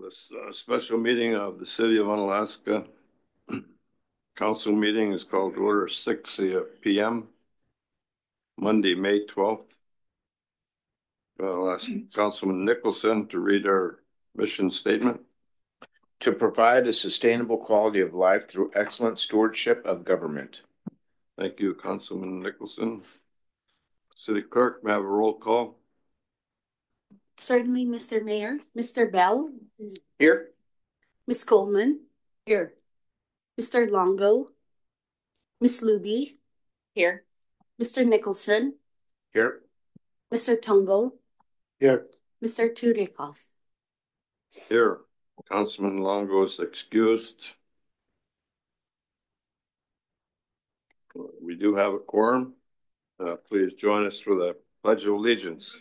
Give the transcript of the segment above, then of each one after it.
This special meeting of the City of Unalaska Council meeting is called to order 6 p.m. Monday, May 12th. I'll ask Councilman Nicholson to read our mission statement. To provide a sustainable quality of life through excellent stewardship of government. Thank you, Councilman Nicholson. City Clerk, may I have a roll call? Certainly, Mr. Mayor. Mr. Bell? Here. Ms. Coleman? Here. Mr. Longo? Ms. Luby? Here. Mr. Nicholson? Here. Mr. Tungo? Here. Mr. Turikoff? Here. Councilman Longo is excused. We do have a quorum. Please join us for the Pledge of Allegiance.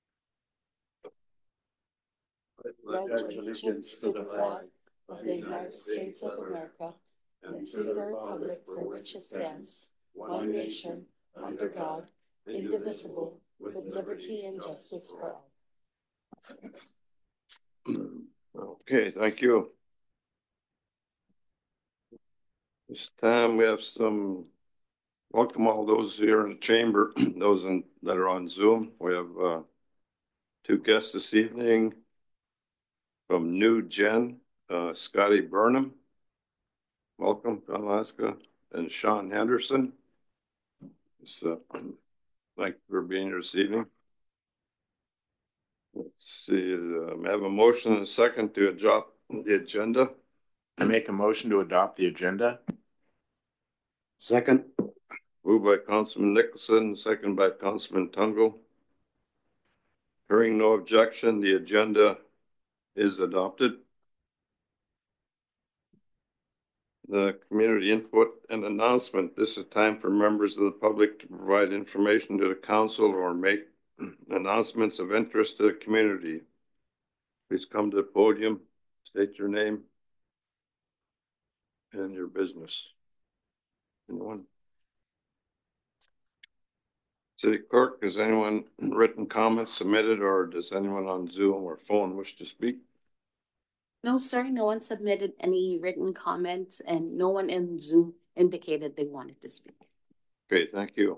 Pledge allegiance to the flag of the United States of America and to the republic for which it stands, one nation, under God, indivisible, with liberty and justice for all. Okay, thank you. This time we have welcome all those here in the chamber, those that are on Zoom. We have two guests this evening from New Gen, Scotty Burnham, welcome to Alaska, and Sean Henderson. Thank you for being here this evening. Let's see, I have a motion and a second to adopt the agenda. I make a motion to adopt the agenda. Second. Moved by Councilman Nicholson, second by Councilman Tungo. Hearing no objection, the agenda is adopted. The community input and announcement. This is time for members of the public to provide information to the council or make announcements of interest to the community. Please come to the podium, state your name and your business. Anyone? City Clerk, has anyone written comments submitted, or does anyone on Zoom or phone wish to speak? No, sir. No one submitted any written comments, and no one in Zoom indicated they wanted to speak. Okay, thank you.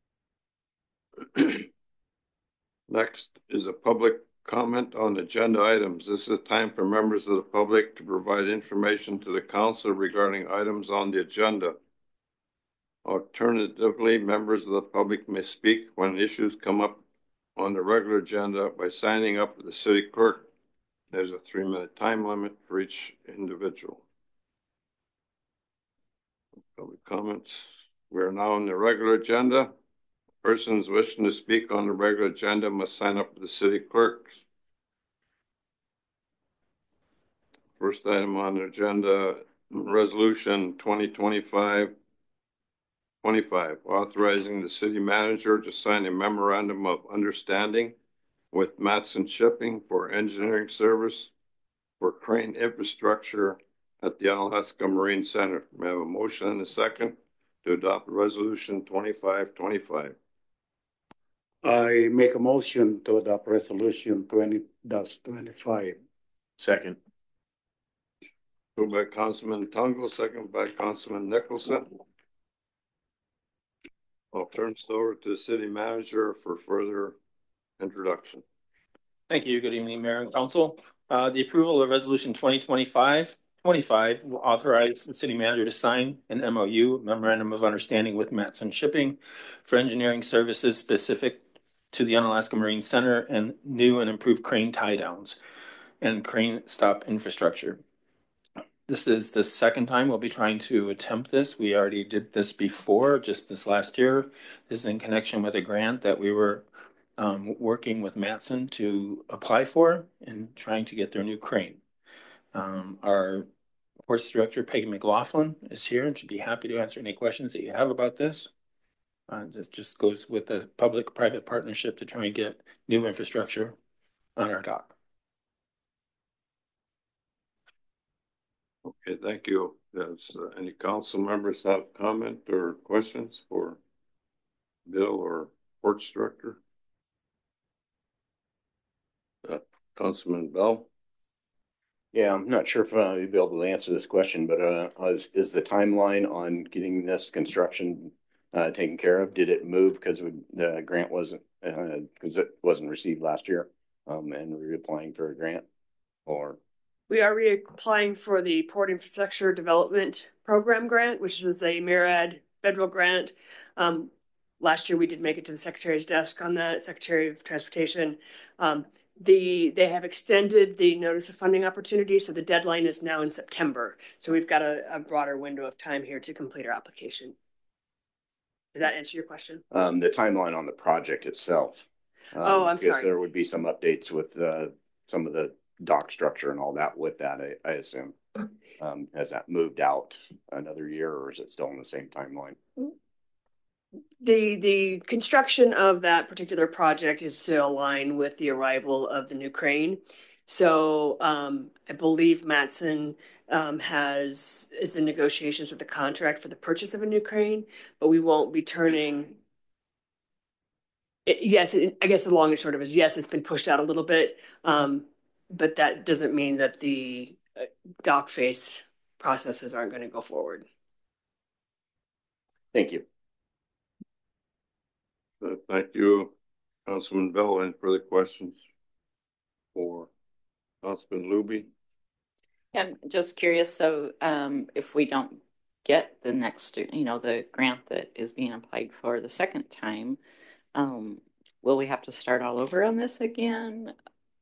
Next is a public comment on agenda items. This is time for members of the public to provide information to the council regarding items on the agenda. Alternatively, members of the public may speak when issues come up on the regular agenda by signing up with the city clerk. There's a 3-minute time limit for each individual. Public comments. We're now on the regular agenda. Persons wishing to speak on the regular agenda must sign up with the city clerk. First item on the agenda, Resolution 2025-25, authorizing the city manager to sign a memorandum of understanding with Matson Shipping for engineering service for crane infrastructure at the Unalaska Marine Center. May I have a motion and a second to adopt Resolution 25-25? I make a motion to adopt Resolution 20-25. Second. Moved by Councilman Tungo, second by Councilman Nicholson. I'll turn it over to the city manager for further introduction. Thank you. Good evening, Mayor and Council. The approval of Resolution 2025-25 will authorize the city manager to sign an MOU, Memorandum of Understanding with Matson Shipping for engineering services specific to the Unalaska Marine Center and new and improved crane tie downs and crane stop infrastructure. This is the second time we'll be trying to attempt this. We already did this before, just this last year. This is in connection with a grant that we were working with Matson to apply for and trying to get their new crane. Our Ports Director, Peggy McLaughlin, is here and should be happy to answer any questions that you have about this. This just goes with the public-private partnership to try and get new infrastructure on our dock. Okay, thank you. Does any council members have comment or questions for Bill or Ports Director? Councilman Bell? Yeah, I'm not sure if you'll be able to answer this question, but is the timeline on getting this construction taken care of? Did it move because the grant wasn't because it wasn't received last year? And we're applying for a grant, or We are reapplying for the Port Infrastructure Development Program grant, which was a MARAD federal grant. Last year we did make it to the Secretary's desk on that, Secretary of Transportation. They have extended the notice of funding opportunity, so the deadline is now in September. So we've got a broader window of time here to complete our application. Did that answer your question? the timeline on the project itself. Oh, I'm sorry. Because there would be some updates with some of the dock structure and all that with that, I assume. Has that moved out another year, or is it still in the same timeline? The construction of that particular project is to align with the arrival of the new crane. So I believe Matson is in negotiations with the contract for the purchase of a new crane, but we won't be turning. I guess the long and short of it is yes, it's been pushed out a little bit, but that doesn't mean that the dock face processes aren't going to go forward. Thank you. Thank you, Councilman Bell. Any further questions for Councilman Luby? I'm just curious, so if we don't get the next, the grant that is being applied for the second time, will we have to start all over on this again?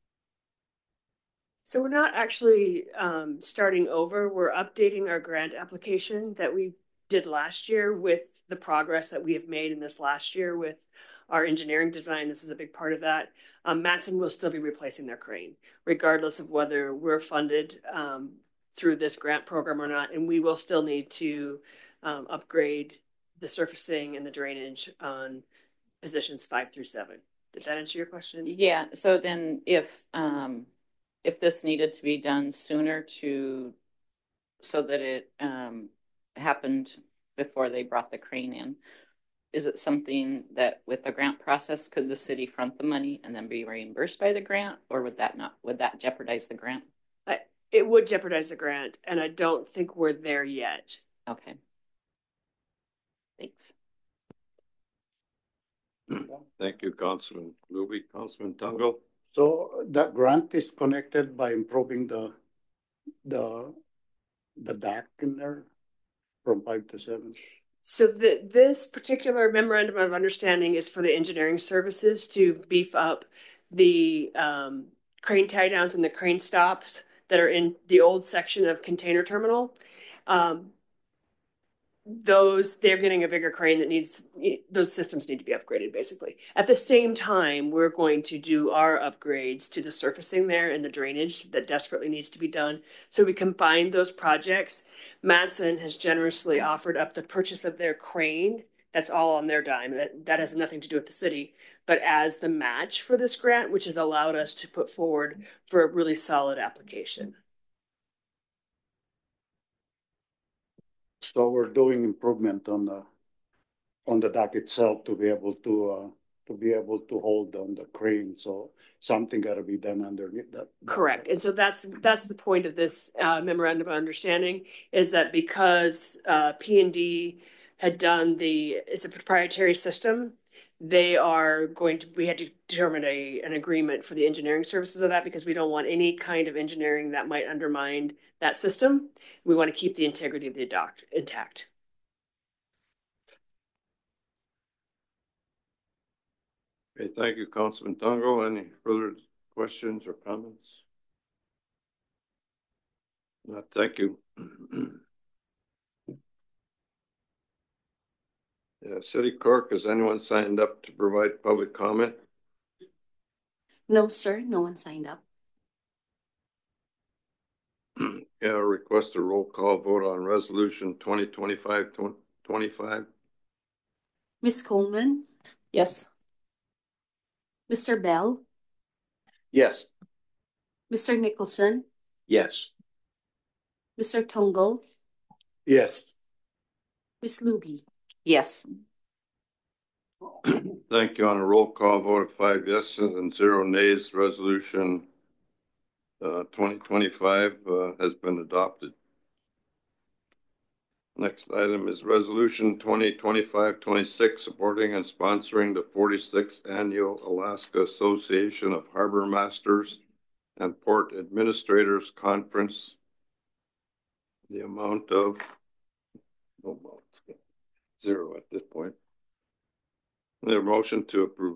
So we're not actually starting over. We're updating our grant application that we did last year with the progress that we have made in this last year with our engineering design. This is a big part of that. Matson will still be replacing their crane, regardless of whether we're funded through this grant program or not. And we will still need to upgrade the surfacing and the drainage on positions 5 through 7. Did that answer your question? Yeah. So then if this needed to be done sooner so that it happened before they brought the crane in, is it something that with the grant process, could the city front the money and then be reimbursed by the grant, or would that jeopardize the grant? It would jeopardize the grant, and I don't think we're there yet. Okay. Thanks. Thank you, Councilman Luby. Councilman Tungo? So that grant is connected by improving the deck in there from 5 to 7. So this particular memorandum of understanding is for the engineering services to beef up the crane tie downs and the crane stops that are in the old section of container terminal. They're getting a bigger crane that those systems need to be upgraded basically. At the same time, we're going to do our upgrades to the surfacing there and the drainage that desperately needs to be done. So we combine those projects. Matson has generously offered up the purchase of their crane. That's all on their dime. That has nothing to do with the city, but as the match for this grant, which has allowed us to put forward for a really solid application. So we're doing improvement on the deck itself to be able to hold on the crane. So something got to be done underneath that. Correct. And so that's the point of this memorandum of understanding, is that because P&D had done it's a proprietary system, we had to determine an agreement for the engineering services of that, because we don't want any kind of engineering that might undermine that system. We want to keep the integrity of the dock intact. Okay, thank you, Councilman Tungo. Any further questions or comments? No, thank you. Yeah, City Clerk, has anyone signed up to provide public comment? No, sir, no one signed up. Yeah, request a roll call vote on resolution 2025-25. Ms. Coleman? Yes. Mr. Bell? Yes. Mr. Nicholson? Yes. Mr. Tungo? Yes. Ms. Luby? Yes. Thank you. On a roll call vote of 5 yeses and 0 nays, resolution 2025 has been adopted. Next item is resolution 2025-26 supporting and sponsoring the 46th annual Alaska Association of Harbor Masters and Port Administrators Conference. The amount of zero at this point. The motion to approve.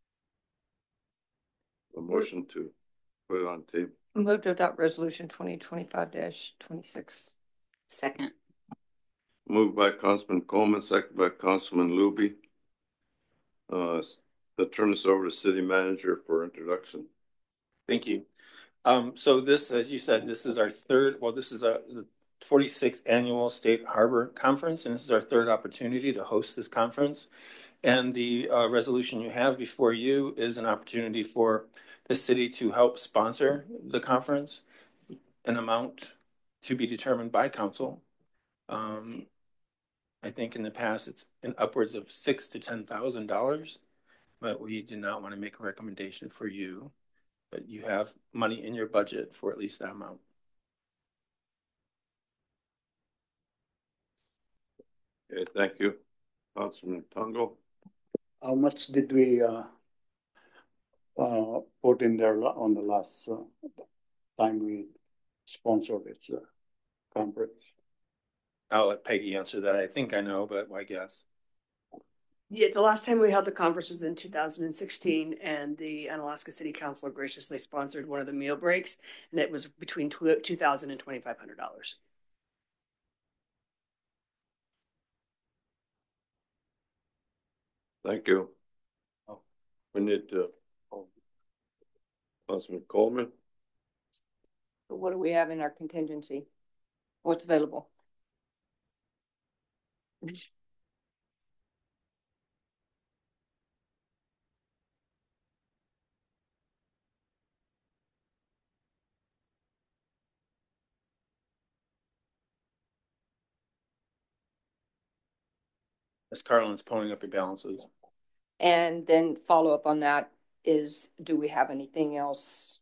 A motion to put it on table. Move to adopt resolution 2025-26. Second. Moved by Councilman Coleman, second by Councilman Luby. I'll turn this over to City Manager for introduction. Thank you. So this, as you said, this is our third, well, this is the 46th annual State Harbor Conference, and this is our third opportunity to host this conference. And the resolution you have before you is an opportunity for the city to help sponsor the conference, an amount to be determined by council. I think in the past it's in upwards of $6,000 to $10,000, but we did not want to make a recommendation for you. But you have money in your budget for at least that amount. Okay, thank you. Councilman Tungo. How much did we put in there on the last time we sponsored this conference? I'll let Peggy answer that. I think I know, but I guess. Yeah, the last time we held the conference was in 2016, and the Unalaska City Council graciously sponsored one of the meal breaks, and it was between $2,000 and $2,500. Thank you. We need to. Councilman Coleman. What do we have in our contingency? What's available? Ms. Carlin's pulling up your balances. And then follow up on that is, do we have anything else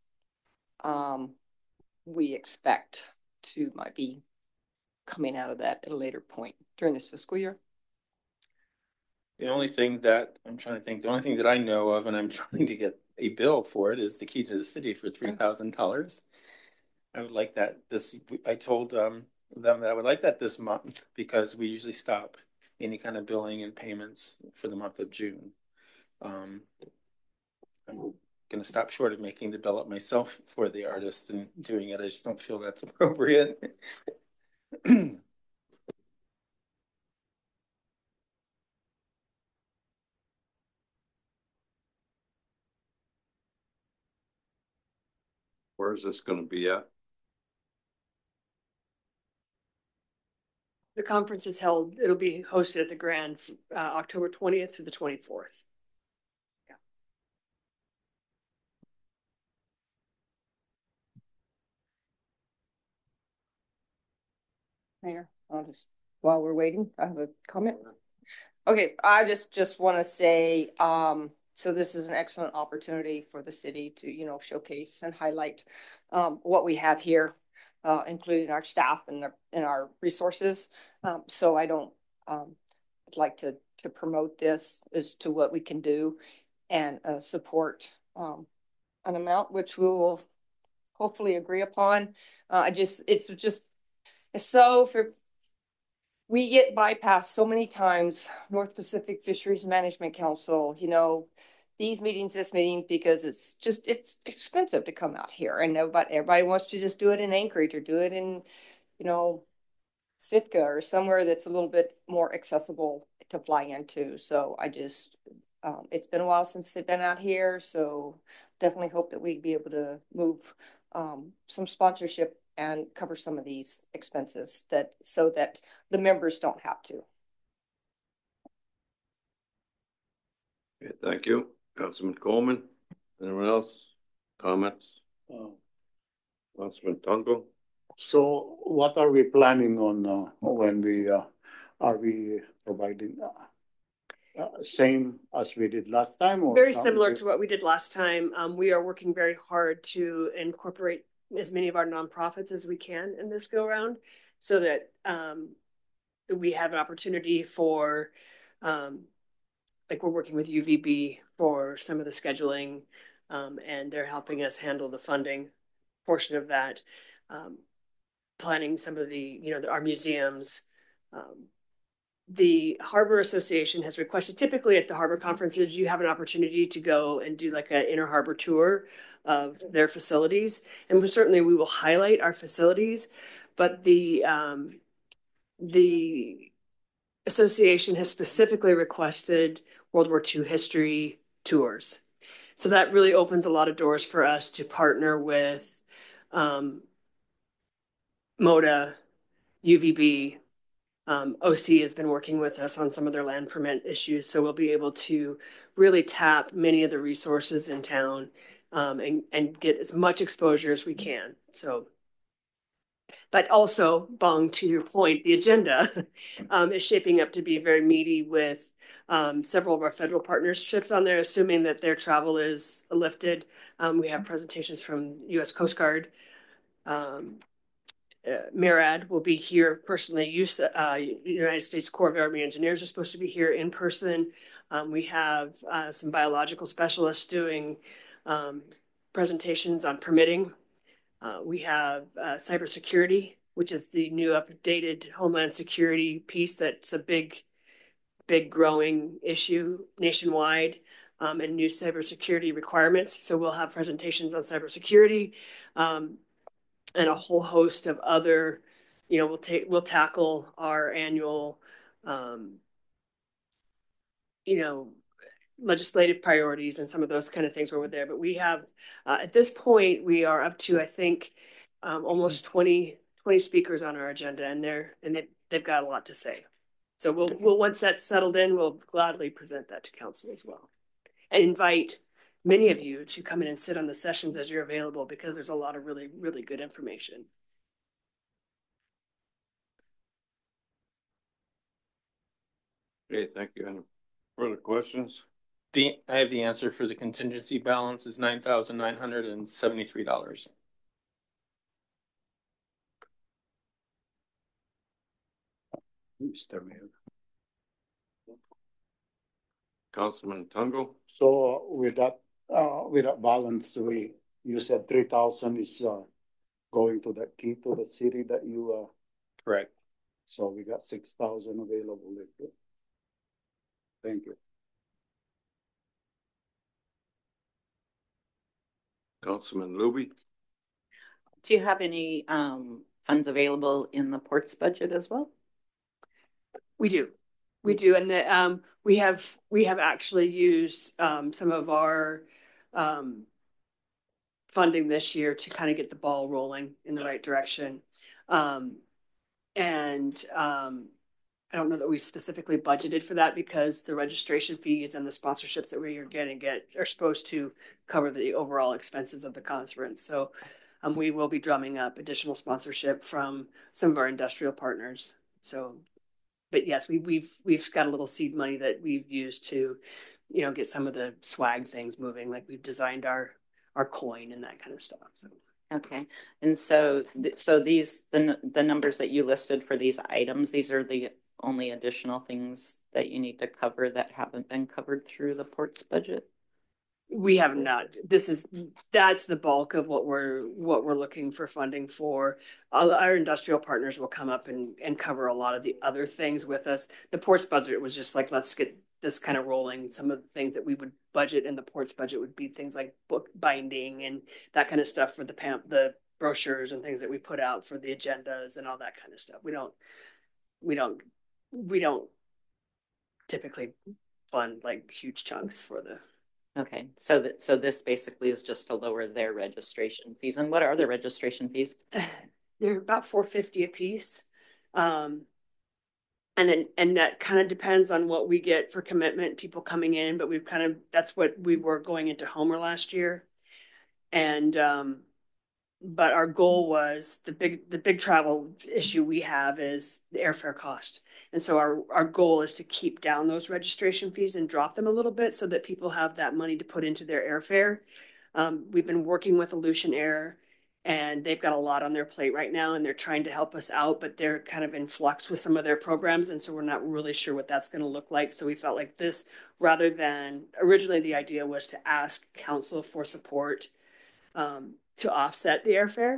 we expect to might be coming out of that at a later point during this fiscal year? The only thing that I'm trying to think, the only thing that I know of, and I'm trying to get a bill for it, is the key to the city for $3,000. I would like that I told them that I would like that this month, because we usually stop any kind of billing and payments for the month of June. I'm gonna stop short of making the bill up myself for the artist and doing it. I just don't feel that's appropriate. Where is this going to be at? The conference is held, it'll be hosted at the Grand October 20th through the 24th. Yeah. Mayor, while we're waiting, I have a comment. Okay, I just want to say, so this is an excellent opportunity for the city to, showcase and highlight what we have here, including our staff and our resources. So I'd like to promote this as to what we can do and support an amount which we will hopefully agree upon. We get bypassed so many times, North Pacific Fisheries Management Council, these meetings, this meeting, because it's expensive to come out here, and everybody wants to just do it in Anchorage or do it in, Sitka or somewhere that's a little bit more accessible to fly into. So it's been a while since they've been out here, so definitely hope that we'd be able to move some sponsorship and cover some of these expenses so that the members don't have to. Okay, thank you. Councilman Coleman. Anyone else? Comments? Councilman Tungo. So what are we planning on when are we providing same as we did last time? Or very similar to what we did last time. We are working very hard to incorporate as many of our nonprofits as we can in this go round, so that we have an opportunity for, like we're working with UVB for some of the scheduling, and they're helping us handle the funding portion of that, planning some of the, our museums. The Harbor Association has requested, typically at the harbor conferences, you have an opportunity to go and do like an inner harbor tour of their facilities. And we will highlight our facilities, but the association has specifically requested World War II history tours. So that really opens a lot of doors for us to partner with MODA, UVB. OC has been working with us on some of their land permit issues, so we'll be able to really tap many of the resources in town, and get as much exposure as we can. So, but also, Bong, to your point, the agenda is shaping up to be very meaty with several of our federal partnerships on there, assuming that their travel is lifted. We have presentations from U.S. Coast Guard. MARAD will be here personally. United States Corps of Army Engineers are supposed to be here in person. We have some biological specialists doing presentations on permitting. We have cybersecurity, which is the new updated Homeland Security piece that's a big growing issue nationwide, and new cybersecurity requirements. So we'll have presentations on cybersecurity. And a whole host of other, we'll tackle our annual, legislative priorities and some of those kind of things where we're there. But we have, at this point, we are up to, I think, almost 20 speakers on our agenda, and they've got a lot to say. So we'll once that's settled in, we'll gladly present that to council as well, and invite many of you to come in and sit on the sessions as you're available, because there's a lot of really, really good information. Okay, thank you. Any further questions? I have the answer for the contingency balance is $9,973. Mr. Mayor. Councilman Tungo? So with that balance, you said 3,000 is going to the key to the city that you Correct. So we got 6,000 available. Thank you. Councilman Luby? Do you have any funds available in the ports budget as well? We do. And we have actually used some of our funding this year to kind of get the ball rolling in the right direction. I don't know that we specifically budgeted for that, because the registration fees and the sponsorships that we are getting are supposed to cover the overall expenses of the conference. So we will be drumming up additional sponsorship from some of our industrial partners. So, but yes, we've got a little seed money that we've used to, get some of the swag things moving. Like we've designed our coin and that kind of stuff. So. Okay, and so these the numbers that you listed for these items, these are the only additional things that you need to cover that haven't been covered through the ports budget? We have not. That's the bulk of what we're looking for funding for. Our industrial partners will come up and cover a lot of the other things with us. The ports budget was just like, let's get this kind of rolling. Some of the things that we would budget in the ports budget would be things like book binding and that kind of stuff for the brochures and things that we put out for the agendas and all that kind of stuff. We don't typically fund like huge chunks for the. Okay, so this basically is just to lower their registration fees. And what are the registration fees? They're about $450 a piece, and that kind of depends on what we get for commitment, people coming in. But that's what we were going into Homer last year, and but our goal was the big travel issue we have is the airfare cost. And so our goal is to keep down those registration fees and drop them a little bit so that people have that money to put into their airfare. We've been working with Aleutian Air And they've got a lot on their plate right now and they're trying to help us out, but they're kind of in flux with some of their programs. And so we're not really sure what that's going to look like. So we felt like this, rather than originally the idea was to ask council for support to offset the airfare.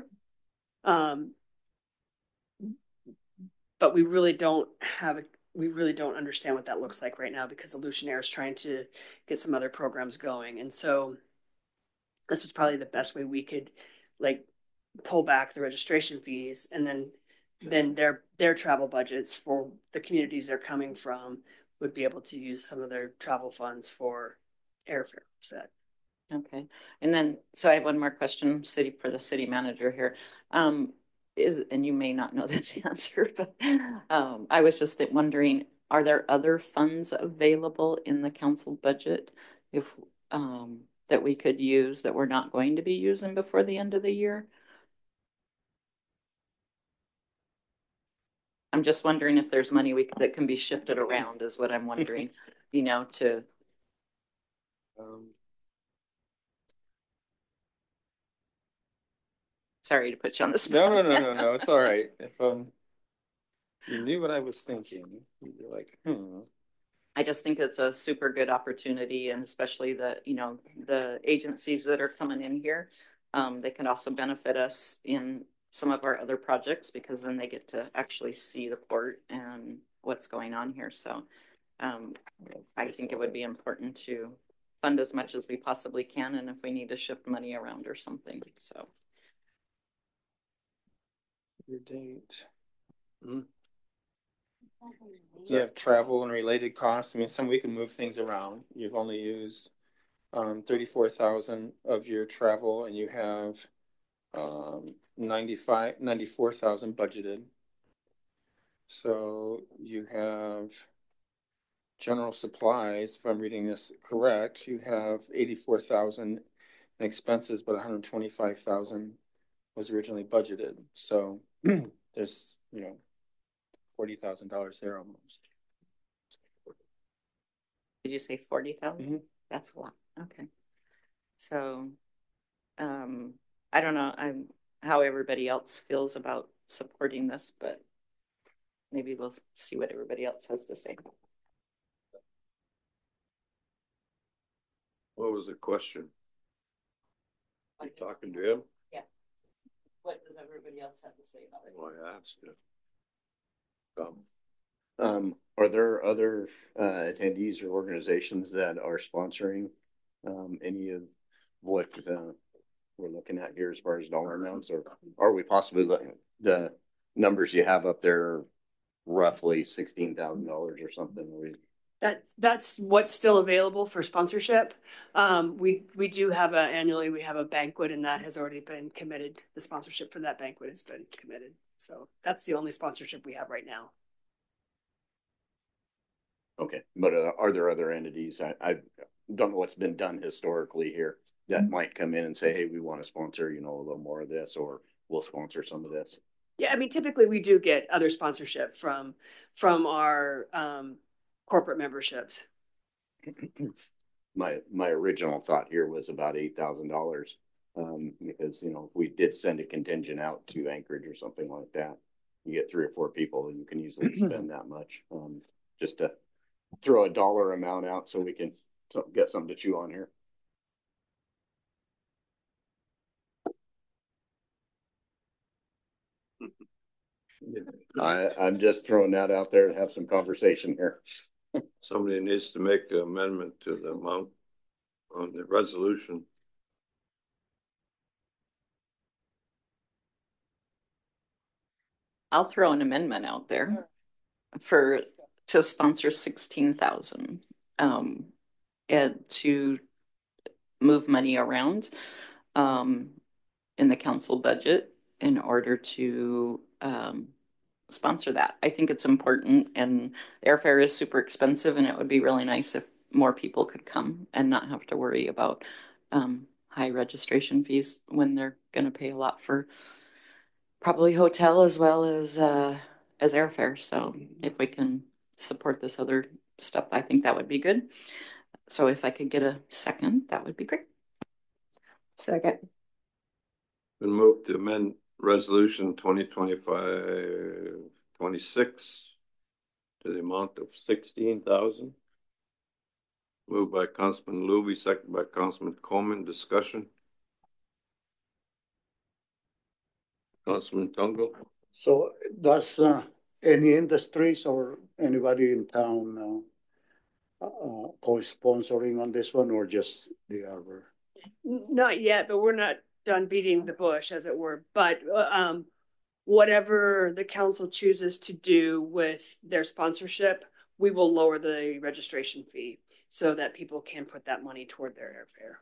But we really don't understand what that looks like right now because Aleutian Air is trying to get some other programs going. And so this was probably the best way we could like pull back the registration fees and then their travel budgets for the communities they're coming from would be able to use some of their travel funds for airfare set. Okay. And then, so I have one more question, for the city manager here. And you may not know this answer, but I was just wondering, are there other funds available in the council budget if that we could use that we're not going to be using before the end of the year? I'm just wondering if there's money that can be shifted around is what I'm wondering, to. Sorry to put you on the spot. No, it's all right. If you knew what I was thinking, you'd be like, I just think it's a super good opportunity, and especially the agencies that are coming in here, they can also benefit us in some of our other projects because then they get to actually see the port and what's going on here. So I think it would be important to fund as much as we possibly can, and if we need to shift money around or something. So your date. You have travel and related costs. I mean, we can move things around. You've only used 34,000 of your travel, and you have 94,000 budgeted. So you have general supplies, if I'm reading this correct, you have 84,000 in expenses, but 125,000 was originally budgeted. So there's, $40,000 there almost. Did you say 40,000? Mm-hmm. That's a lot. Okay. So, I don't know how everybody else feels about supporting this, but maybe we'll see what everybody else has to say. What was the question? You talking to him? Yeah. What does everybody else have to say about it? Well, I asked it. Are there other attendees or organizations that are sponsoring any of what we're looking at here as far as dollar amounts, or are we possibly looking at the numbers you have up there, roughly $16,000 or something? That's what's still available for sponsorship. We do have annually we have a banquet, and that has already been committed. The sponsorship for that banquet has been committed. So that's the only sponsorship we have right now. Okay, but are there other entities? I don't know what's been done historically here that might come in and say, hey, we want to sponsor, a little more of this, or we'll sponsor some of this. Yeah, I mean, typically we do get other sponsorship from our corporate memberships. My original thought here was about $8,000 because, if we did send a contingent out to Anchorage or something like that, you get 3 or 4 people and you can easily spend that much just to throw a dollar amount out so we can get something to chew on here. I'm just throwing that out there to have some conversation here. Somebody needs to make an amendment to the amount on the resolution. I'll throw an amendment out there to sponsor 16,000 and to move money around in the council budget in order to sponsor that. I think it's important, and airfare is super expensive, and it would be really nice if more people could come and not have to worry about high registration fees when they're going to pay a lot for probably hotel as well as airfare. So if we can support this other stuff, I think that would be good. So if I could get a second, that would be great. Second. Been moved to amend resolution 2025-26 to the amount of 16,000. Moved by Councilman Luby, second by Councilman Coleman. Discussion. Councilman Tungo. So does any industries or anybody in town co-sponsoring on this one, or just the Arbor? Not yet, but we're not done beating the bush, as it were. But whatever the council chooses to do with their sponsorship, we will lower the registration fee so that people can put that money toward their airfare.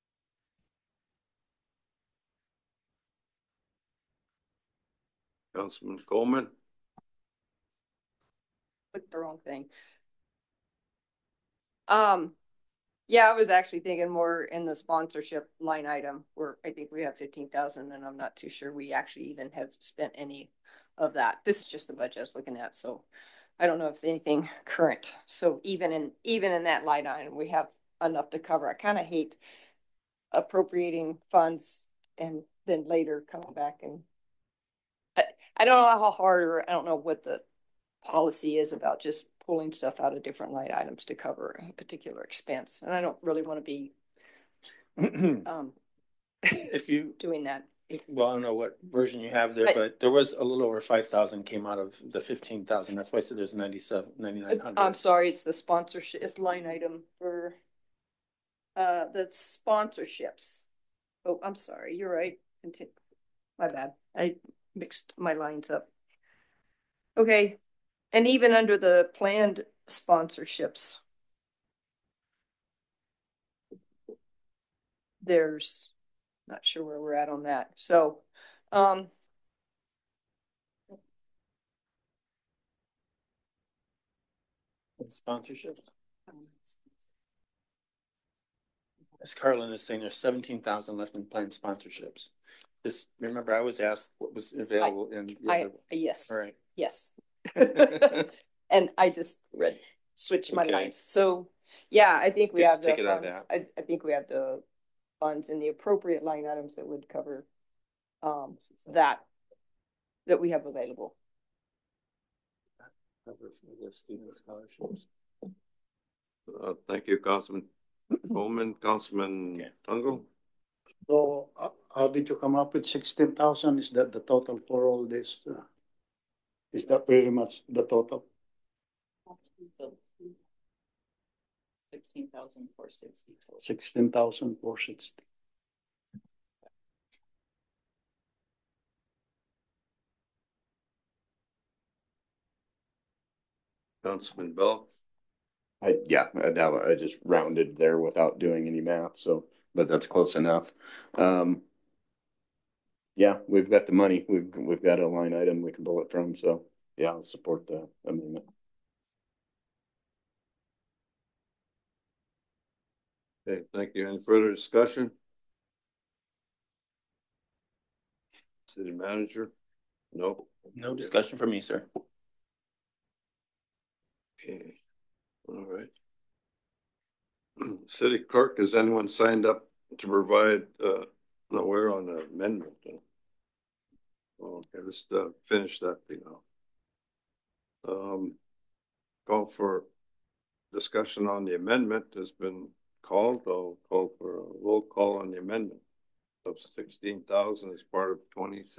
Councilman Coleman. Clicked the wrong thing. Yeah, I was actually thinking more in the sponsorship line item where I think we have 15,000, and I'm not too sure we actually even have spent any of that. This is just the budget I was looking at, so I don't know if there's anything current. So even in that line item, we have enough to cover. I kind of hate appropriating funds and then later coming back, and I don't know how hard, or I don't know what the policy is about just pulling stuff out of different line items to cover a particular expense. And I don't really want to be If you, doing that. well, I don't know what version you have there, Right. but there was a little over 5,000 came out of the 15,000. That's why I said there's 9,900. I'm sorry, it's the sponsorship, it's line item for the sponsorships. Oh, I'm sorry, you're right. My bad. I mixed my lines up. Okay. And even under the planned sponsorships, there's not sure where we're at on that. So, Sponsorships. As Carlin is saying, there's 17,000 left in planned sponsorships. Just remember, I was asked what was available in. yes, All right. yes. And I just switched my Okay. lines. So, yeah, I think we Just have the take it out of funds. I think we have the funds in the appropriate line items that would cover that we have available. Cover for the student scholarships. Thank you, Councilman Coleman. Councilman Tungo. So how did you come up with 16,000? Is that the total for all this? Is that pretty much the total? 16,460. 16,460. Councilman Bell. I just rounded there without doing any math, so, but that's close enough. Yeah, we've got the money. We've got a line item we can pull it from, so yeah, I'll support the amendment. Okay, thank you. Any further discussion? City manager? No. No discussion for me, sir. Okay. All right. City clerk, has anyone signed up to provide nowhere on the amendment? Okay, let's finish that thing out. Call for discussion on the amendment has been called. I'll call for a roll call on the amendment of 16,000 as part of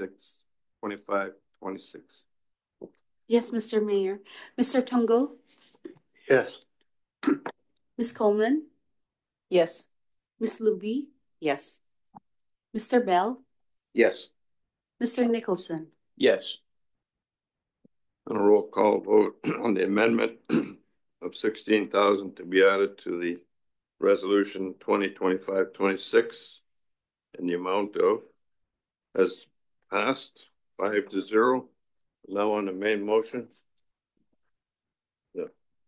25-26. Yes, Mr. Mayor. Mr. Tungo, Yes. Ms. Coleman, Yes. Ms. Luby, Yes. Mr. Bell, Yes. Mr. Nicholson. Yes. And a roll call vote on the amendment of 16,000 to be added to the resolution 2025-26 in the amount of has passed 5-0. Now on the main motion. Yeah.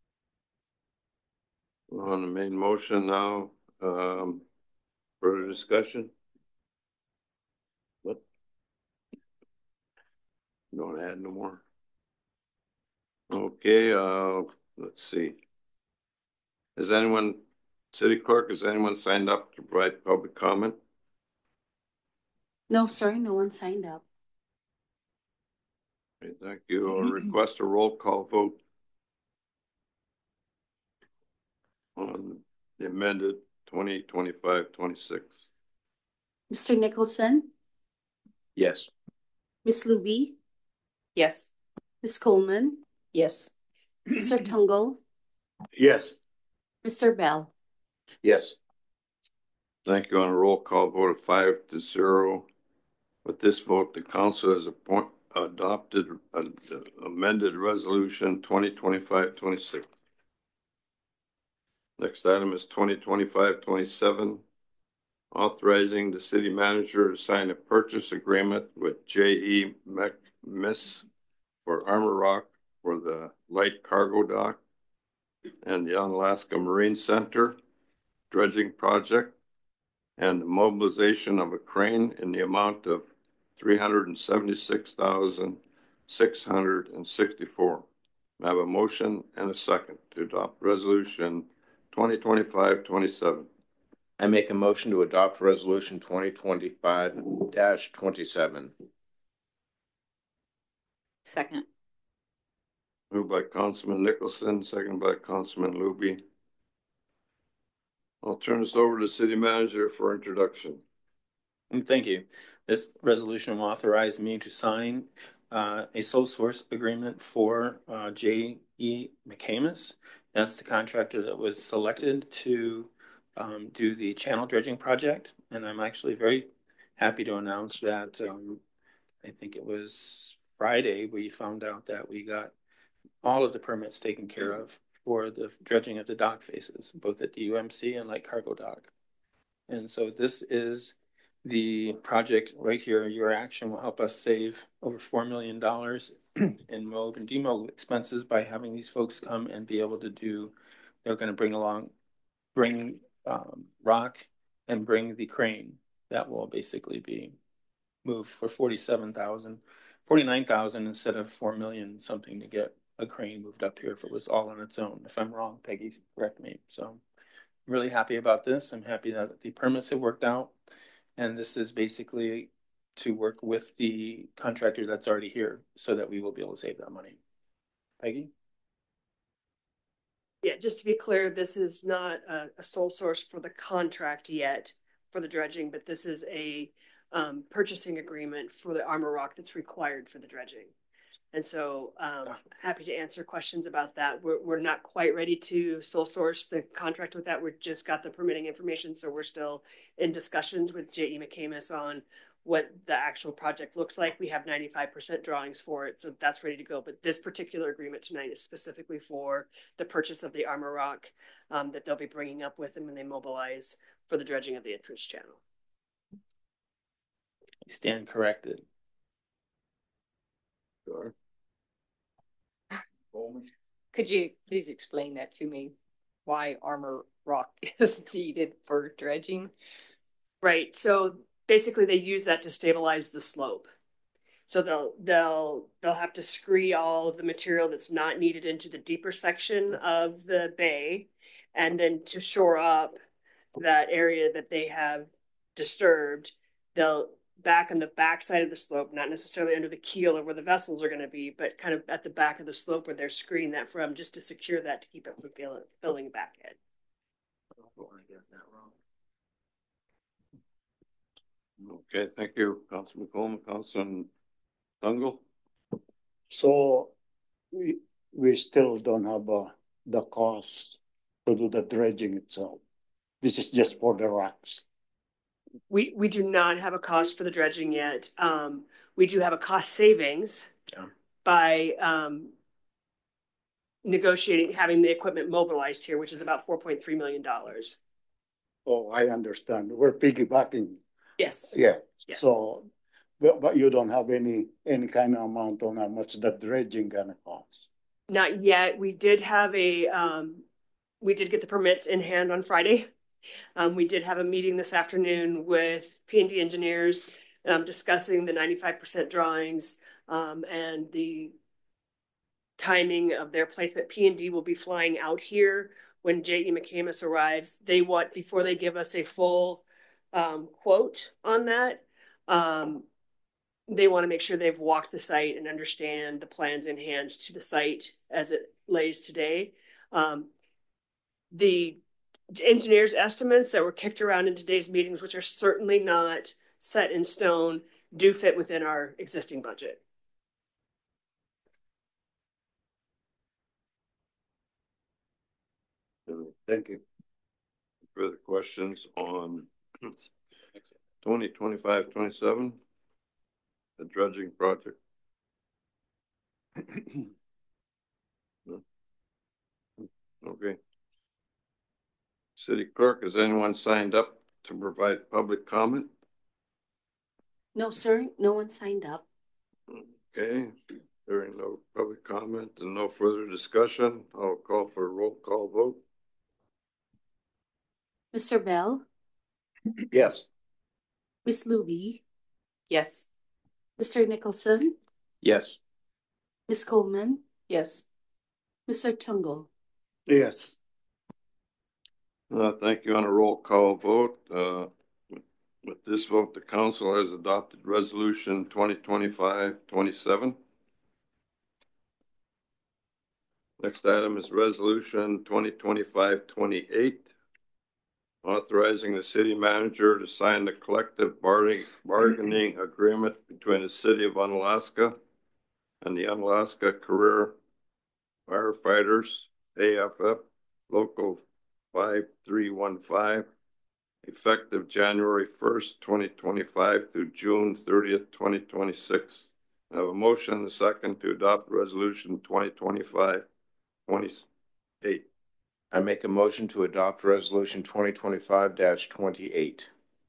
On the main motion now, further discussion. What? Don't add no more. Okay, let's see. Has anyone, city clerk, has anyone signed up to provide public comment? No, sorry, no one signed up. Okay, thank you. I'll request a roll call vote on the amended 2025-26. Mr. Nicholson, Yes. Miss Luby, Yes. Miss Coleman, Yes. Mr. Tungle, Yes. Mr. Bell. Yes. Thank you. On a roll call vote of 5-0. With this vote, the council has adopted amended resolution 2025-26. Next item is 2025-27, authorizing the city manager to sign a purchase agreement with J.E. McMiss for Armor Rock for the light cargo dock and the Unalaska Marine Center dredging project and the mobilization of a crane in the amount of $376,664. I have a motion and a second to adopt resolution 2025-27. I make a motion to adopt resolution 2025-27. Second. Moved by Councilman Nicholson, second by Councilman Luby. I'll turn this over to the city manager for introduction. Thank you. This resolution will authorize me to sign a sole source agreement for J.E. McCamus. That's the contractor that was selected to do the channel dredging project. And I'm actually very happy to announce that I think it was Friday, we found out that we got all of the permits taken care of for the dredging of the dock faces, both at the UMC and light cargo dock. And so this is the project right here. Your action will help us save over $4 million in mob and demob expenses by having these folks come and be able to do, they're going to bring rock and bring the crane that will basically be moved for $49,000 instead of $4 million something to get a crane moved up here if it was all on its own. If I'm wrong, Peggy, correct me. So I'm really happy about this. I'm happy that the permits have worked out. And this is basically to work with the contractor that's already here so that we will be able to save that money. Peggy? Yeah, just to be clear, this is not a sole source for the contract yet for the dredging, but this is a purchasing agreement for the armor rock that's required for the dredging. And so happy to answer questions about that. We're not quite ready to sole source the contract with that. We've just got the permitting information. So we're still in discussions with J.E. McCamus on what the actual project looks like. We have 95% drawings for it. So that's ready to go. But this particular agreement tonight is specifically for the purchase of the armor rock that they'll be bringing up with them when they mobilize for the dredging of the entrance channel. I stand corrected. Sure. Could you please explain that to me? Why armor rock is needed for dredging? Right. So basically they use that to stabilize the slope. So they'll have to scree all of the material that's not needed into the deeper section of the bay, and then to shore up that area that they have disturbed, they'll back on the back side of the slope, not necessarily under the keel or where the vessels are going to be, but kind of at the back of the slope where they're screening that from, just to secure that to keep it from filling back in. Okay, thank you, Councilman Coleman. Councilman Tungle? So we still don't have the cost to do the dredging itself. This is just for the rocks. We do not have a cost for the dredging yet. We do have a cost savings by negotiating, having the equipment mobilized here, which is about $4.3 million. Oh, I understand. We're piggybacking. Yes. Yeah. Yes. So, but you don't have any kind of amount on how much the dredging gonna cost? Not yet. We did have we did get the permits in hand on Friday. We did have a meeting this afternoon with P&D engineers discussing the 95% drawings and the timing of their placement. P&D will be flying out here when J.E. McCamus arrives. Before they give us a full quote on that, They want to make sure they've walked the site and understand the plans in hand to the site as it lays today. The engineers' estimates that were kicked around in today's meetings, which are certainly not set in stone, do fit within our existing budget. Thank you. Further questions on 2025-27, the dredging project? No? Okay. City Clerk, has anyone signed up to provide public comment? No, sir, no one signed up. Okay, hearing no public comment and no further discussion, I'll call for a roll call vote. Mr. Bell, Yes. Miss Luby, Yes. Mr. Nicholson, Yes. Miss Coleman, Yes. Mr. Tungle. Yes. Thank you. On a roll call vote, with this vote, the council has adopted resolution 2025-27. Next item is resolution 2025-28, authorizing the city manager to sign the collective bargaining agreement between the city of Unalaska and the Unalaska Career Firefighters, AFF, Local 5315, effective January 1st, 2025 through June 30th, 2026. I have a motion and a second to adopt resolution 2025-28. I make a motion to adopt resolution 2025-28.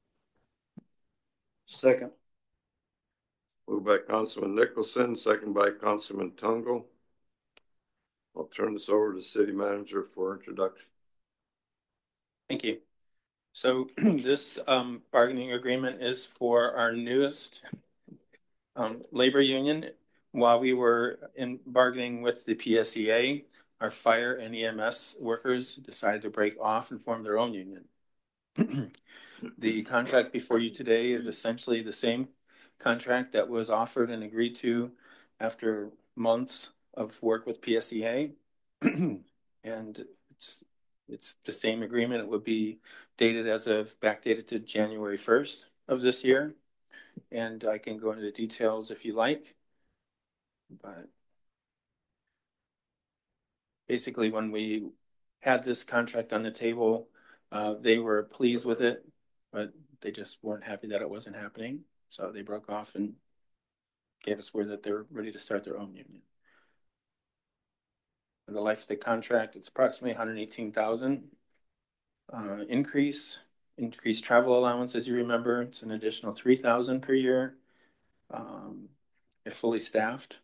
Second. Moved by Councilman Nicholson, second by Councilman Tungle. I'll turn this over to the city manager for introduction. Thank you. So this bargaining agreement is for our newest labor union. While we were in bargaining with the PSEA, our fire and EMS workers decided to break off and form their own union. The contract before you today is essentially the same contract that was offered and agreed to after months of work with PSEA. And it's the same agreement. It would be dated as of backdated to January 1st of this year. And I can go into the details if you like. But basically, when we had this contract on the table, they were pleased with it, but they just weren't happy that it wasn't happening. So they broke off and gave us word that they're ready to start their own union. For the life of the contract, it's approximately $118,000 increased travel allowance. As you remember, it's an additional $3,000 per year. If fully staffed,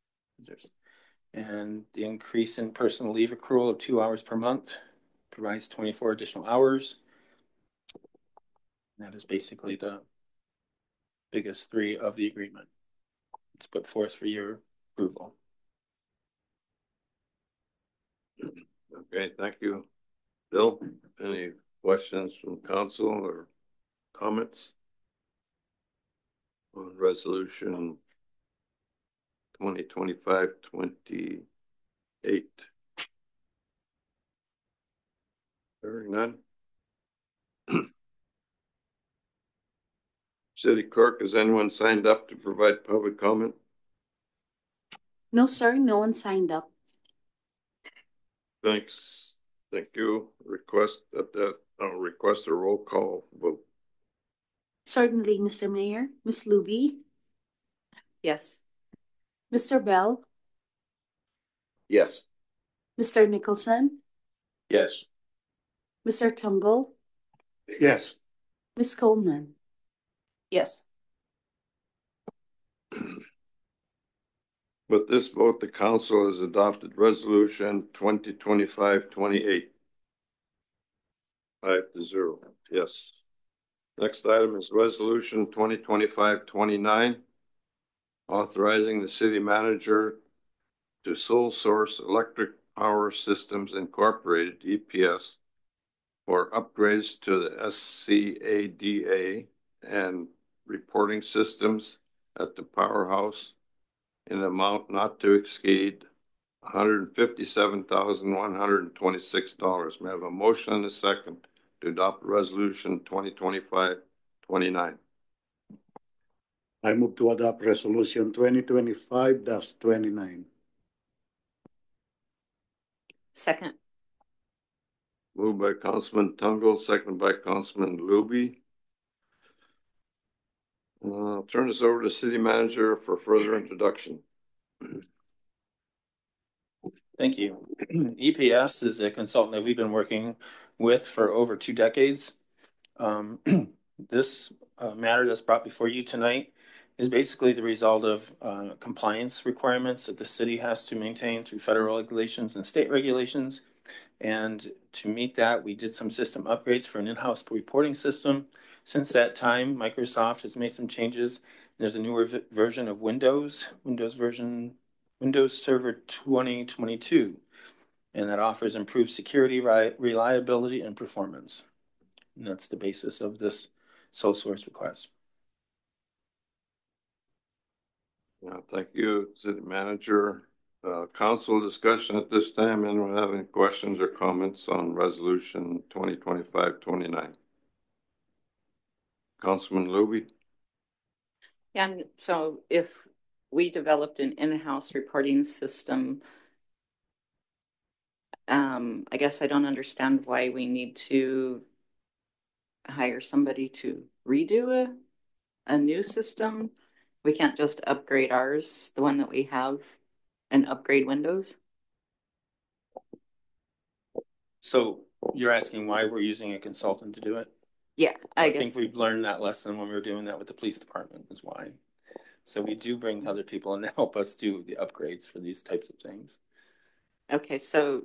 and the increase in personal leave accrual of 2 hours per month provides 24 additional hours. And that is basically the biggest three of the agreement. It's put forth for your approval. Okay, thank you. Bill, any questions from council or comments on resolution 2025-28? Hearing none. City Clerk, has anyone signed up to provide public comment? No, sir, no one signed up. Thanks. Thank you. Request I'll request a roll call vote. Certainly, Mr. Mayor. Miss Luby, Yes. Mr. Bell, Yes. Mr. Nicholson, Yes. Mr. Tungle, Yes. Miss Coleman. Yes. With this vote, the council has adopted resolution 2025-28. 5-0. Yes. Next item is resolution 2025-29, authorizing the city manager to sole source Electric Power Systems Incorporated, EPS, for upgrades to the SCADA and reporting systems at the powerhouse in an amount not to exceed $157,126. May I have a motion and a second to adopt resolution 2025-29? I move to adopt resolution 2025-29. Second. Moved by Councilman Tungo, seconded by Councilman Luby. I'll turn this over to City Manager for further introduction. Thank you. EPS is a consultant that we've been working with for over 2 decades. This matter that's brought before you tonight is basically the result of compliance requirements that the city has to maintain through federal regulations and state regulations. And to meet that, we did some system upgrades for an in-house reporting system. Since that time, Microsoft has made some changes. There's a newer version of Windows Server 2022, and that offers improved security, reliability, and performance. And that's the basis of this sole source request. Thank you, City Manager. Council discussion at this time. Anyone have any questions or comments on resolution 2025-29? Councilman Luby? Yeah, so if we developed an in-house reporting system, I guess I don't understand why we need to hire somebody to redo a new system. We can't just upgrade ours, the one that we have, and upgrade Windows. So you're asking why we're using a consultant to do it? Yeah, I guess. think we've learned that lesson when we were doing that with the police department is why. So we do bring other people in to help us do the upgrades for these types of things. Okay, so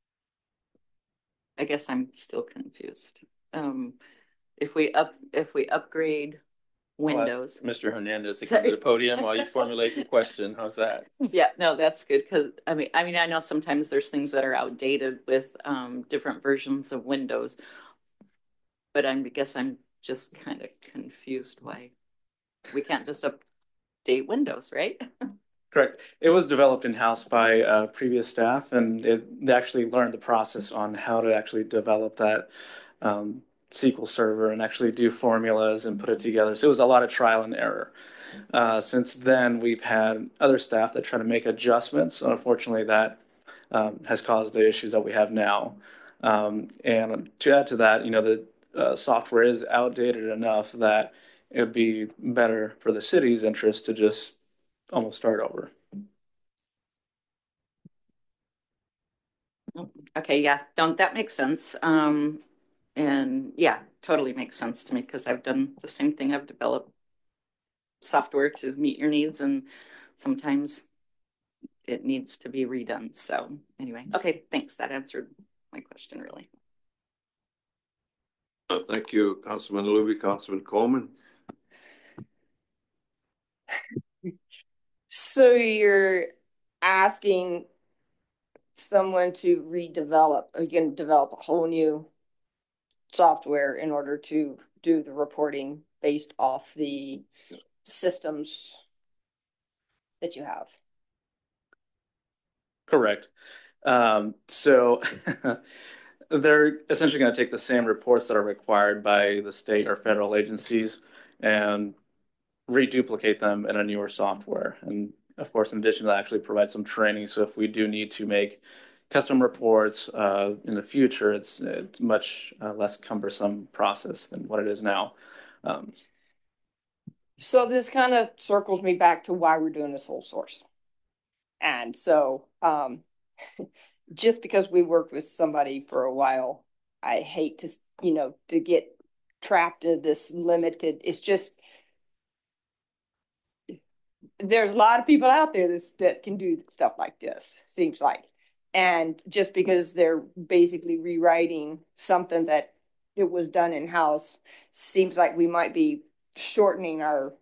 I guess I'm still confused. If we upgrade Windows. Mr. Hernandez to come to the podium while you formulate your question. How's that? Yeah, no, that's good because I mean I know sometimes there's things that are outdated with different versions of Windows, but I guess I'm just kind of confused why we can't just update Windows, right? Correct. It was developed in-house by previous staff, and they actually learned the process on how to actually develop that SQL server and actually do formulas and put it together. So it was a lot of trial and error. Since then, we've had other staff that try to make adjustments. Unfortunately, that has caused the issues that we have now. And to add to that, the software is outdated enough that it would be better for the city's interest to just almost start over. Okay, yeah, that makes sense. And yeah, totally makes sense to me because I've done the same thing. I've developed software to meet your needs, and sometimes it needs to be redone. So anyway, okay, thanks. That answered my question, really. Thank you, Councilman Luby. Councilman Coleman? So you're asking someone to redevelop, or you can develop a whole new software in order to do the reporting based off the systems that you have. Correct. So they're essentially going to take the same reports that are required by the state or federal agencies and reduplicate them in a newer software. And of course, in addition to that, actually provide some training. So if we do need to make custom reports in the future, it's much less cumbersome process than what it is now. So this kind of circles me back to why we're doing this whole source. And so just because we worked with somebody for a while, I hate to, to get trapped in this limited, it's just, there's a lot of people out there that can do stuff like this, seems like. And just because they're basically rewriting something that it was done in-house, seems like we might be shortening our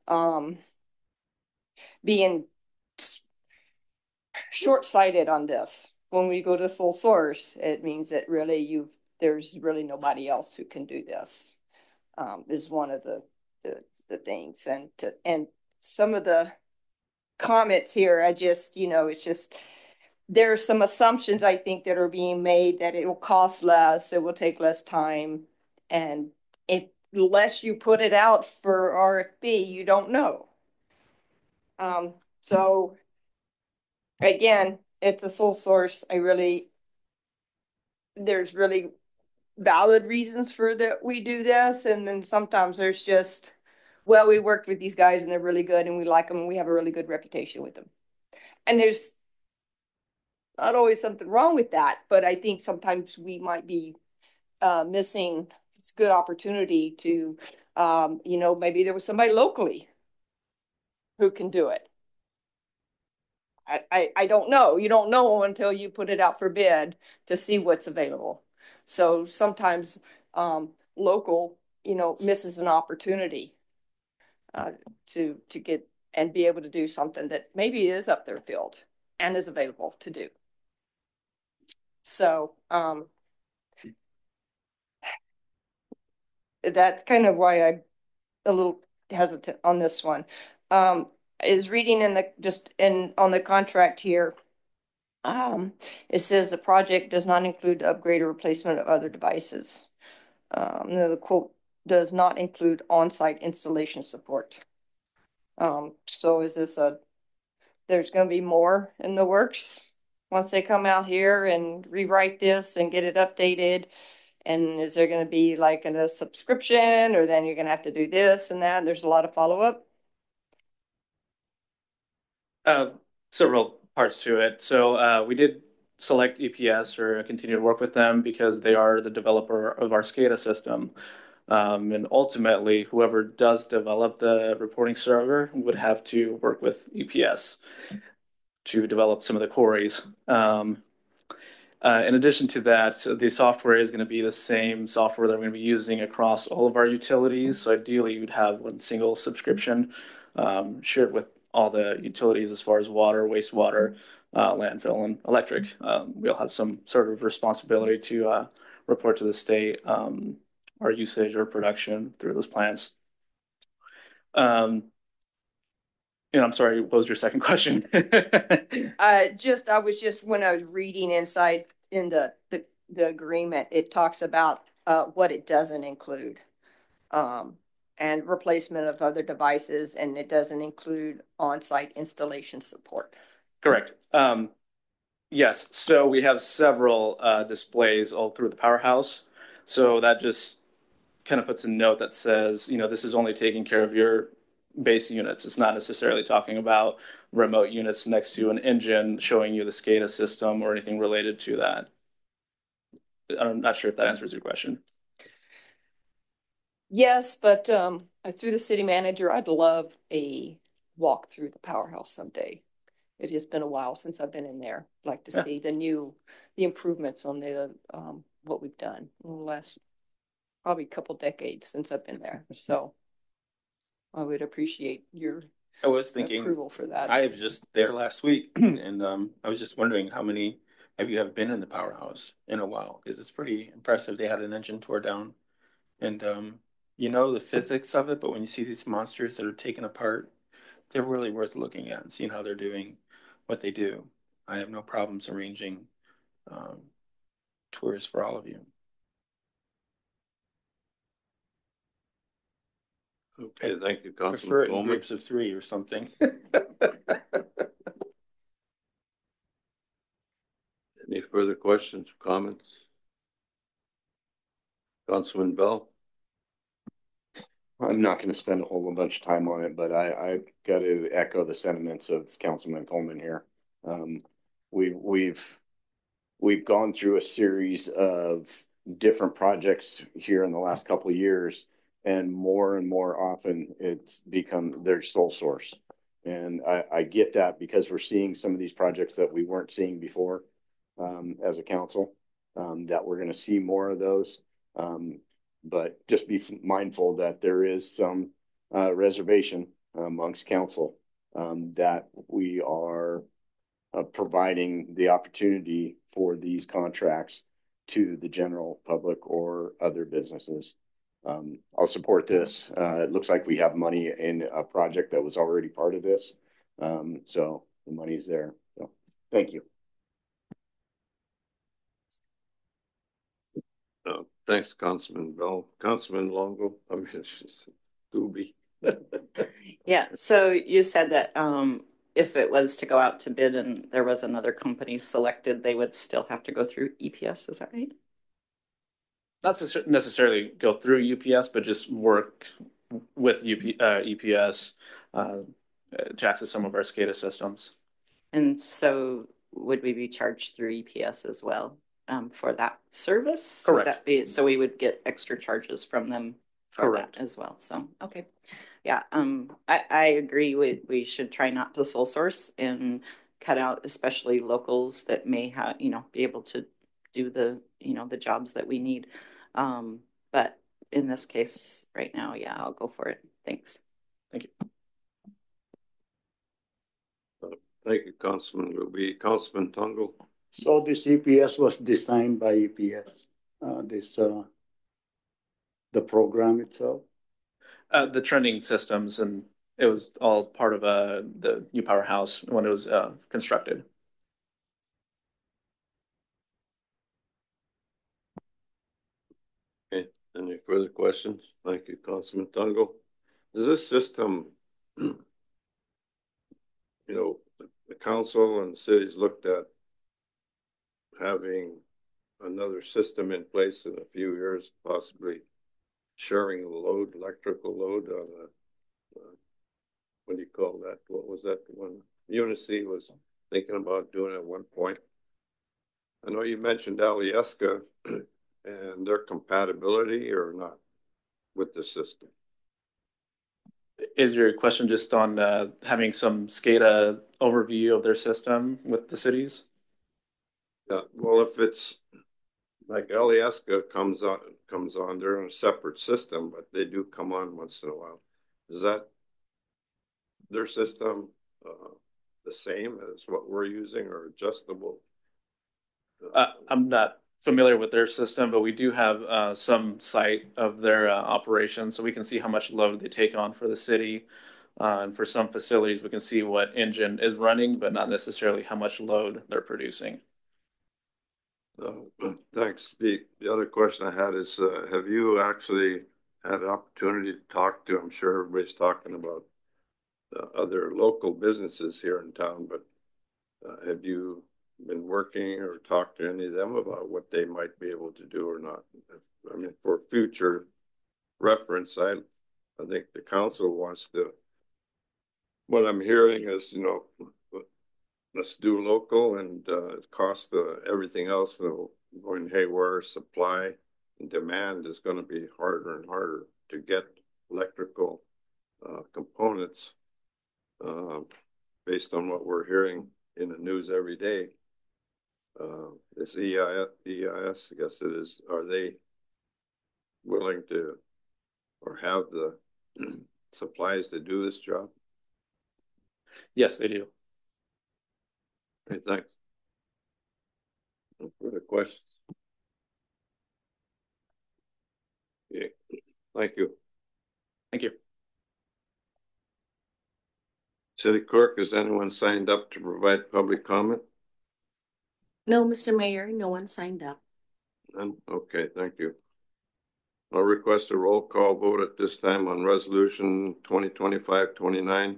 being short-sighted on this. When we go to sole source, it means that really there's really nobody else who can do this. Is one of the the things and some of the comments here, I just, it's just, there are some assumptions I think that are being made that it will cost less, it will take less time. And unless you put it out for RFP, you don't know. So again, it's a sole source. There's really valid reasons for that we do this. And then sometimes there's just, well, we worked with these guys and they're really good and we like them and we have a really good reputation with them. And there's not always something wrong with that, but I think sometimes we might be missing. It's a good opportunity to, maybe there was somebody locally who can do it. I don't know. You don't know until you put it out for bid to see what's available. So sometimes local, misses an opportunity to get and be able to do something that maybe is up their field and is available to do. So that's kind of why I'm a little hesitant on this one. Is reading on the contract here. It says the project does not include upgrade or replacement of other devices. The quote does not include on-site installation support. So is this there's going to be more in the works once they come out here and rewrite this and get it updated? And is there going to be like a subscription, or then you're going to have to do this and that? There's a lot of follow-up. Several parts to it. So we did select EPS or continue to work with them because they are the developer of our SCADA system. And ultimately, whoever does develop the reporting server would have to work with EPS to develop some of the queries. In addition to that, the software is going to be the same software that we're going to be using across all of our utilities. So ideally, you'd have one single subscription shared with all the utilities as far as water, wastewater, landfill, and electric. We'll have some sort of responsibility to report to the state our usage or production through those plants. I'm sorry, what was your second question? I was just when I was reading inside in the agreement, it talks about what it doesn't include. And replacement of other devices, and it doesn't include on-site installation support. Correct. Yes, so we have several displays all through the powerhouse. So that just kind of puts a note that says, this is only taking care of your base units. It's not necessarily talking about remote units next to an engine showing you the SCADA system or anything related to that. I'm not sure if that answers your question. Yes, but through the city manager, I'd love a walk through the powerhouse someday. It has been a while since I've been in there. I'd like to see the improvements on the what we've done in the last probably couple decades since I've been there. So I would appreciate your approval for that. I was just there last week and I was just wondering how many of you have been in the powerhouse in a while, because it's pretty impressive. They had an engine tore down and the physics of it, but when you see these monsters that are taken apart, they're really worth looking at and seeing how they're doing what they do. I have no problems arranging tours for all of you. Okay, thank you, Prefer Councilman it in Coleman. groups of 3 or something. Any further questions, comments? Councilman Bell? I'm not going to spend a whole bunch of time on it, but I got to echo the sentiments of Councilman Coleman here. We've gone through a series of different projects here in the last couple of years, and more often it's become their sole source. And I get that because we're seeing some of these projects that we weren't seeing before as a council, that we're going to see more of those. But just be mindful that there is some reservation amongst council that we are providing the opportunity for these contracts to the general public or other businesses. I'll support this. It looks like we have money in a project that was already part of this. So the money's there. So thank you. Thanks, Councilman Bell. Councilman Longo, I mean, it's just Doobie. Yeah, so you said that if it was to go out to bid and there was another company selected, they would still have to go through EPS, is that right? Not necessarily go through UPS, but just work with EPS to access some of our SCADA systems. And so would we be charged through EPS as well for that service? Correct. Would that be, so we would get extra charges from them for Correct. that as well. So, okay. Yeah, I agree we should try not to sole source and cut out especially locals that may have, be able to do the, the jobs that we need. But in this case right now, yeah, I'll go for it. Thanks. Thank you. Thank you, Councilman Luby. Councilman Tungle. So this EPS was designed by EPS, the program itself? The trending systems, and it was all part of the new powerhouse when it was constructed. Okay, any further questions? Thank you, Councilman Tungle. Does this system, the council and cities looked at having another system in place in a few years, possibly sharing the load, electrical load on what do you call that? What was that one? Unicy was thinking about doing at one point. I know you mentioned Alyeska and their compatibility or not with the system. Is your question just on having some SCADA overview of their system with the cities? Yeah, well, if it's like Alyeska comes on, they're in a separate system, but they do come on once in a while. Is that their system the same as what we're using or adjustable? I'm not familiar with their system, but we do have some sight of their operation, so we can see how much load they take on for the city. And for some facilities, we can see what engine is running, but not necessarily how much load they're producing. Thanks. The other question I had is, have you actually had an opportunity to talk to, I'm sure everybody's talking about other local businesses here in town, but have you been working or talked to any of them about what they might be able to do or not? I mean, for future reference, I think the council wants to, what I'm hearing is, let's do local and cost everything else going haywire. Supply and demand is going to be harder and harder to get electrical components based on what we're hearing in the news every day. This EIS, I guess it is, are they willing to or have the supplies to do this job? Yes, they do. Okay, thanks. No further questions? Yeah, thank you. Thank you. City Clerk, has anyone signed up to provide public comment? No, Mr. Mayor, no one signed up. None? Okay, thank you. I'll request a roll call vote at this time on resolution 2025-29.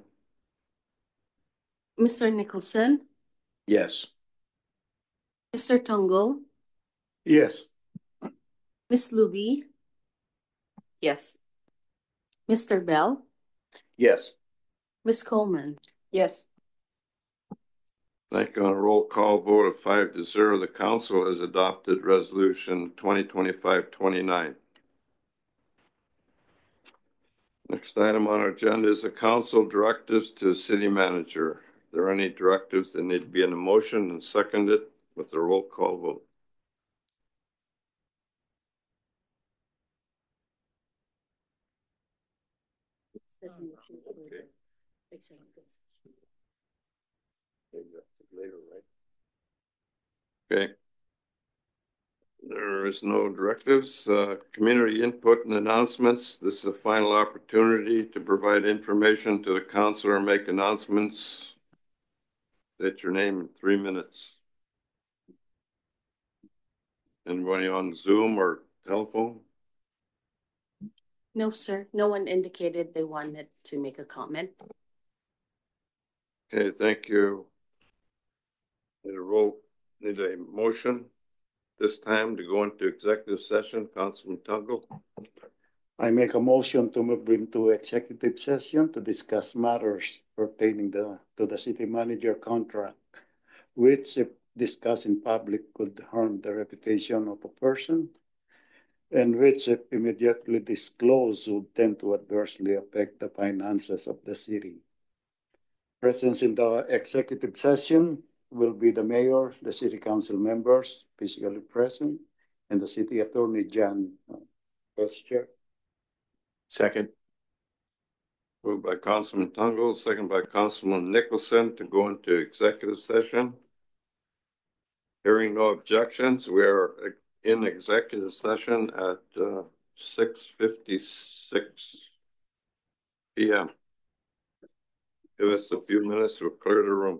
Mr. Nicholson, Yes. Mr. Tungle, Yes. Ms. Luby, Yes. Mr. Bell, Yes. Ms. Coleman. Yes. Thank you. On a roll call vote of 5-0, the council has adopted resolution 2025-29. Next item on our agenda is the council directives to the city manager. Are there any directives that need to be in a motion and seconded with a roll call vote? Okay. Later, right? Okay. There There is no directives. Community input and announcements. This is a final opportunity to provide information to the council or make announcements. State your name in 3 minutes. Anybody on Zoom or telephone? No, sir. No one indicated they wanted to make a comment. Okay, thank you. Need a motion this time to go into executive session. Councilman Tungle. I make a motion to move into executive session to discuss matters pertaining to the city manager contract, which if discussed in public could harm the reputation of a person, and which if immediately disclosed would tend to adversely affect the finances of the city. Presence in the executive session will be the mayor, the city council members physically present, and the city attorney, John Chair. Second. Moved by Councilman Tungle, second by Councilman Nicholson to go into executive session. Hearing no objections, we are in executive session at 6:56 p.m. Give us a few minutes to clear the room.